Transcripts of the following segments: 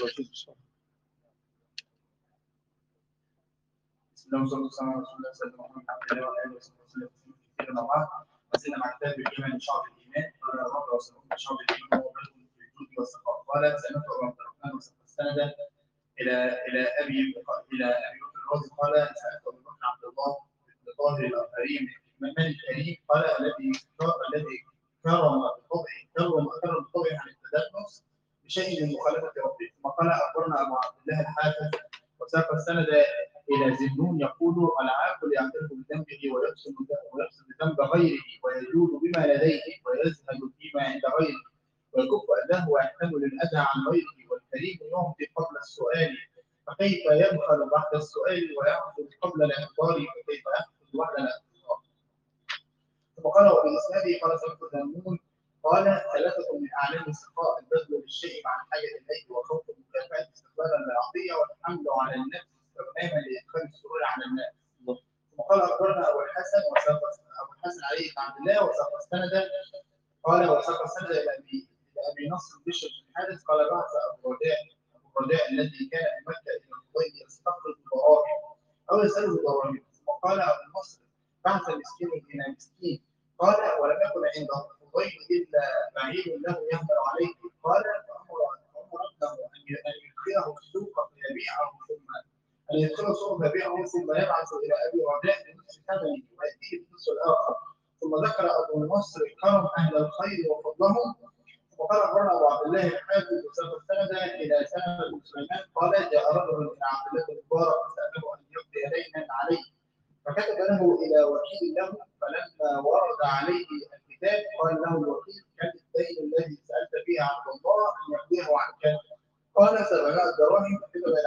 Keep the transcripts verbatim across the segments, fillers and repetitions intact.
وعشرين بسم الله والصلاة والسلام على رسول الله سيدنا محمد عبد الله وآله وصحبه وسلم كثيرا وبعد. وزلنا مع كتاب الإيمان من شعب الإيمان قال الرب وسلم من شعب الإيمان هو بلد في الجود والسخاء. قال سألت أبو عبد الرحمن وسلم السند إلى إلى أبي إلى أبي بكر الرازي قال سألت أبو بكر عبد الله بن طاهر الكريم من الكريم قال الذي الذي كرم بطبعه كرم كرم بطبعه عن التدنس بشيء من مخالفة ربه. ثم قال أخبرنا أبو عبد الله الحافظ وساق السند إلى زنون يقول العاقل يعترف بذنبه ويقسم ويقسم بذنب غيره ويجود بما لديه ويزهد فيما عند غيره ويكف أذاه ويحتمل الأذى عن غيره والكريم يعطي قبل السؤال فكيف يبخل بعد السؤال ويأخذ قبل الإخبار فكيف يأخذ بعد الإخبار. ثم قال وبإسناده قال سمعت زنون قال ثلاثة من أعلام السخاء البذل للشيء مع الحاجة إليه وخوف المكافأة استقبالا للعطية والحمل على النفس استغناما لإدخال السرور على الناس. ثم قال أخبرنا أبو الحسن وساق أبو الحسن علي بن عبد الله وساق السند قال وساق السند إلى أبي إلى أبي نصر بشر بن الحارث قال بعث أبو الرداء أبو الرداء الذي كان في مكة إلى الخضيب يستخرج الضرائب أو يسأله الضرائب. ثم قال أبو نصر بعث مسكين إلى مسكين قال ولم يكن عنده الخضيب إلا بعيد له يهمل عليه قال فأمر أمر ابنه أن يدخله السوق فيبيعه ثم أن يدخل السوق فيبيعه ثم يبعث إلى أبي رداء بنصف ثمنه ويأتيه بنصف الآخر. ثم ذكر أبو النصر كرم أهل الخير وفضلهم. وقال أخبرنا أبو عبد الله الحافظ وساق السند إلى سند بن سليمان قال جاء رجل إلى عبد الله بن مبارك فسأله أن يقضي دينا عليه فكتب له إلى وكيل له فلما ورد عليه الكتاب قال له الوكيل كم الدين الذي سألت فيه عبد الله أن يقضيه عنك؟ قال سبعمائة دراهم. فكتب إلى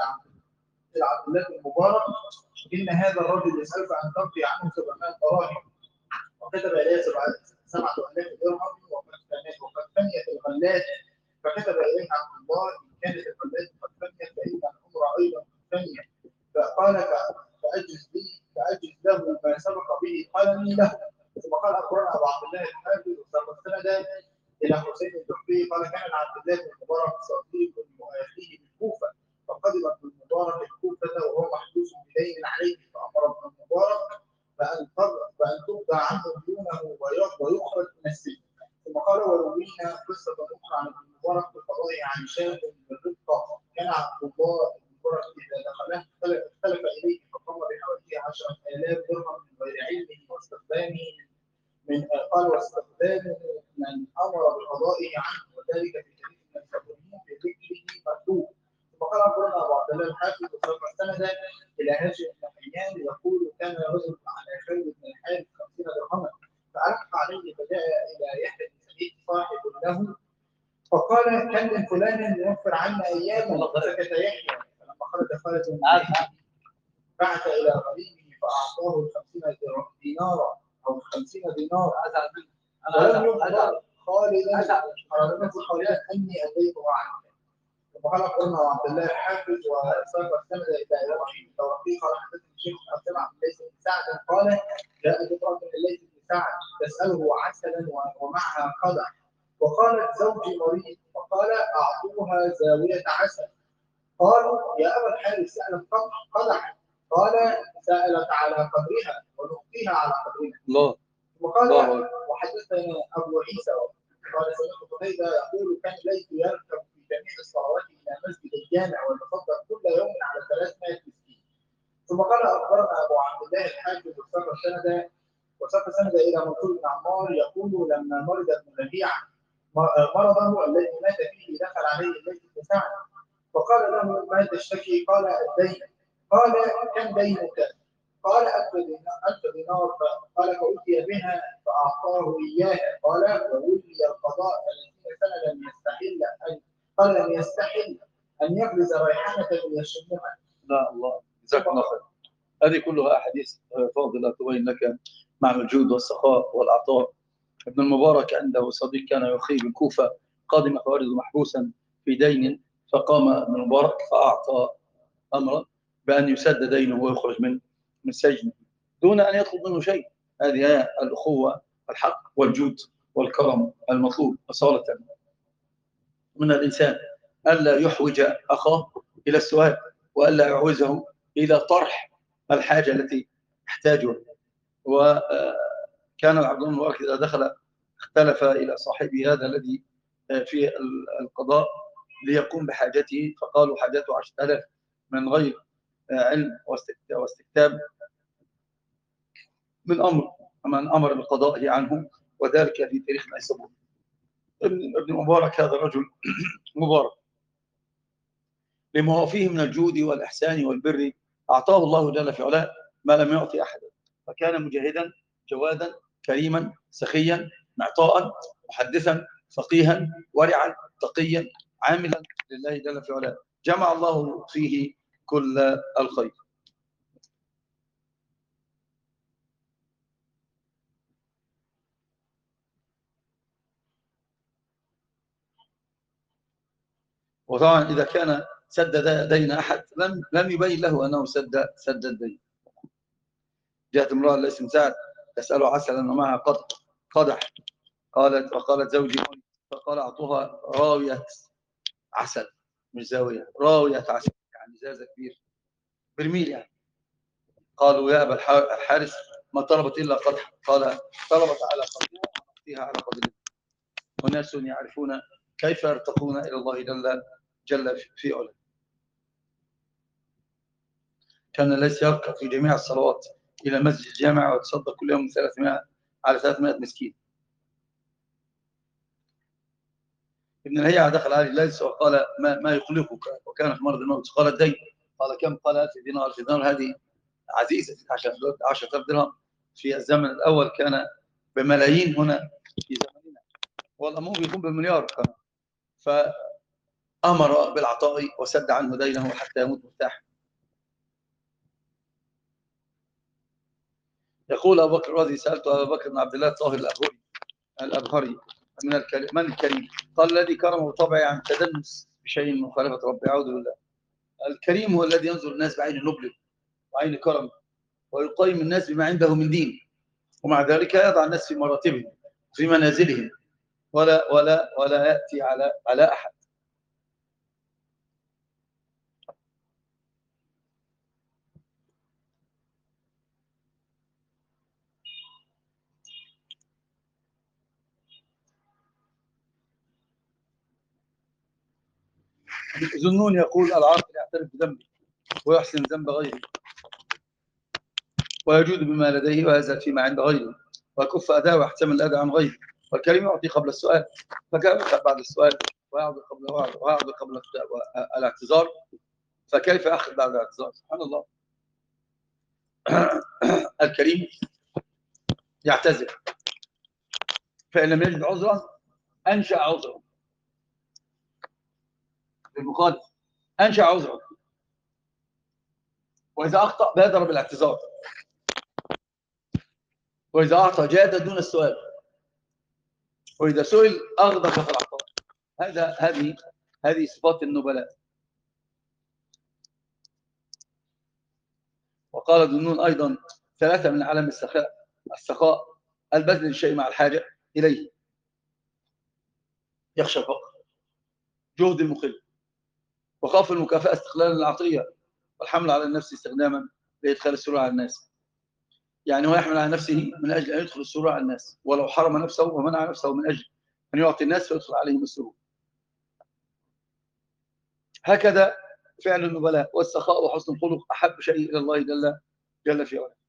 عبد الله بن مبارك إن هذا الرجل يسألك أن تقضي عنه سبعمائة دراهم وكتب إليه سبعة آلاف درهم وقد فنيت الغلات. فكتب إليه عبد الله إن كانت الغلات قد فنيت فإن الأمر أيضا فنيت فقال فأجز لي فأجز له ما سبق به قلمي له. ثم قال أخبرنا أبو عبد الله الحافظ وساق السند إلى حسين الجحفي قال كان عبد الله بن مبارك صديق مؤاخيه بالكوفة فقدم ابن المبارك الكوفة وهو محبوس بدين عليه فأمر ابن المبارك فأن فأن تقضى عنه ديونه ويخرج من السجن. ثم قال وروينا قصة أخرى عن ابن المبارك في قضائه عن شاب بالرفقة كان عبد الله بن المبارك إذا دخله اختلف إليه فقام بحوالي عشرة آلاف درهم من غير علمه واستخدامه من قال واستخدامه من أمر بقضائه عنه وذلك في جريمة من الكافرين بذكره مكتوب. ثم قال أخبرنا أبو عبد الله الحافظ وساق السند إلى هاشم بن حيان يقول كان رجل على خالد بن الحارث خمسين درهما فألقى عليه فجاء إلى يحيى بن سعيد صاحب له فقال كم من فلان يوفر عنا أياما فسكت يحيى. فلما خرج خالد بن الحارث بعث إلى غريمه فأعطاه خمسين دينارا أو خمسين دينار ولم يقبل خالدا خالدا أني أتيته عنك. وقال أخبرنا عبد الله الحافظ وساق السند إلى إبراهيم الدورقي قال حدثني الشيخ سمع من ليث بن سعد قال جاءت امرأة من ليث بن سعد تسأله عسلا ومعها قدح وقالت زوجي مريض فقال أعطوها زاوية عسل. قالوا يا أبا الحارث سألت قدحا قال سألت على قدرها ونعطيها على قدرها. الله. وقال وحدثنا أبو عيسى قال سمعت قتيبة يقول كان ليث يركب في جميع الصلوات إلى مسجد الجامع ويتصدق كل يوم على ثلاثمائة مسكين. ثم قال أخبرنا أبو عبد الله الحافظ وساق السند وساق السند إلى منصور بن عمار يقول لما مرض ابن ربيعة مرضه الذي مات فيه دخل عليه الليث بن سعد فقال له ما تشتكي؟ قال الدين. قال كم دينك؟ قال ألف دينار. قال فأتي بها فأعطاه إياها. قال وولي القضاء ثلاثين سنة لم يستحل أن قال لم يستحل أن يغرز ريحانة يشمها. لا الله جزاك الله خير. هذه كلها أحاديث فاضلة تبين لك معنى الجود والسخاء والعطاء. ابن المبارك عنده صديق كان يخي بالكوفة قادم خوارز محبوسا في دين فقام ابن المبارك فأعطى أمرا بأن يسد دينه ويخرج من من السجن دون أن يطلب منه شيء. هذه الأخوة الحق والجود والكرم المطلوب أصالة من الإنسان ألا يحوج أخاه إلى السؤال، وألا يعوزه إلى طرح الحاجة التي يحتاجها. وكان عبد الله المبارك إذا دخل اختلف إلى صاحبه هذا الذي في القضاء ليقوم بحاجته، فقالوا حاجته عشرة آلاف من غير علم واستكتاب من أمر من أمر بالقضاء عنه، وذلك في تاريخ نيسابور. ابن مبارك هذا الرجل مبارك لما هو فيه من الجود والإحسان والبر، أعطاه الله جل في علاه ما لم يعطي أحدا، فكان مجاهدا جوادا كريما سخيا معطاء محدثا فقيها ورعا تقيا عاملا لله جل في علاه، جمع الله فيه كل الخير. وطبعا إذا كان سدد دين أحد لم لم يبين له أنه سد سد الدين. جاءت امرأة لاسم سعد تسأله عسلا ومعها قدح، قالت وقالت زوجي، فقال أعطوها راوية عسل، مش زاوية، راوية عسل يعني زازة كبير برميل يعني. قالوا يا أبا الحارث ما طلبت إلا قدح، قال طلبت على قدرها ونعطيها على قدرها. وناس يعرفون كيف يرتقون إلى الله جل جل في علاه. كان ليس يركع في جميع الصلوات إلى مسجد الجامع ويتصدق كل يوم ثلاثمائة على ثلاثمائة مسكين. ابن الهيعة دخل عليه ليس وقال ما, ما يقلقك، وكان في مرض الموت، قال الدين، قال كم؟ قال ألف دينار. ألف دينار هذه عزيزة عشرة آلاف درهم في الزمن الأول كان بملايين، هنا في زمننا والأمور يكون بمليار كان. فأمر بالعطاء وسد عنه دينه حتى يموت مرتاح. يقول أبو بكر الرازي سألت أبا بكر بن عبد الله الطاهر الأبهري الأبهري من الكريم من الكريم؟ قال الذي كرمه طبعي عن تدنس بشيء من مخالفة ربي. أعوذ بالله. الكريم هو الذي ينظر الناس بعين نبل وعين كرم، ويقيم الناس بما عنده من دين، ومع ذلك يضع الناس في مراتبهم في منازلهم، ولا ولا ولا يأتي على على أحد. ذنون يقول العاقل يعترف بذنبه ويحسن ذنب غيره ويجود بما لديه ويزهد فيما عند غيره ويكف أداه ويحتمل الأذى عن غيره. والكريم يعطي قبل السؤال، فكيف بعد السؤال ويعطي قبل ويعطي قبل الاعتذار، فكيف أخذ بعد الاعتذار؟ سبحان الله. الكريم يعتذر، فإن لم يجد عذرا أنشأ عذرا للمخالف، أنشأ عذرا، وإذا أخطأ بادر بالاعتذار، وإذا أعطى جاد دون السؤال، وإذا سئل أغضب في العطاء. هذا هذه هذه صفات النبلاء. وقال ذنون أيضا ثلاثة من علم السخاء السخاء البذل الشيء مع الحاجة إليه، يخشى الفقر، جهد المقل، وخاف المكافأة استقلالا العطية، والحمل على النفس استخداما لإدخال السرور على الناس. يعني هو يحمل على نفسه من أجل أن يدخل السرور على الناس، ولو حرم نفسه ومنع نفسه من أجل أن يعطي الناس فيدخل عليهم السرور. هكذا فعل النبلاء. والسخاء وحسن الخلق أحب شيء إلى الله جل جل في علاه.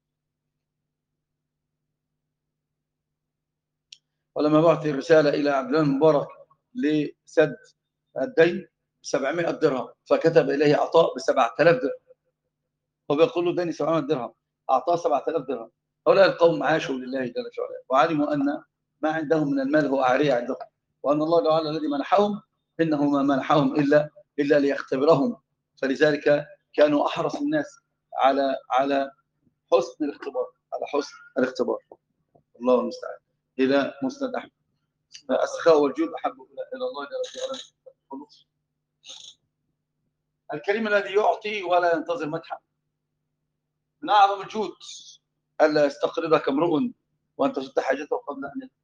ولما بعث الرسالة إلى عبد الله المبارك لسد الدين بسبعمائة درهم، فكتب إليه عطاء بسبعة آلاف درهم، وبيقول له ديني سبعمائة درهم، أعطاه سبعة آلاف درهم. هؤلاء القوم عاشوا لله جل في علاه، وعلموا أن ما عندهم من المال هو عارية عندهم، وأن الله تعالى الذي منحهم إنه ما منحهم إلا إلا ليختبرهم. فلذلك كانوا أحرص الناس على على حسن الاختبار، على حسن الاختبار. الله المستعان. إلى مسند أحمد. السخاء والجود أحب إلى الله جل في علاه. الكريم الذي يعطي ولا ينتظر مدحا. من أعظم الجود ألا يستقرضك امرؤ وأنت شدت حاجته قبل أن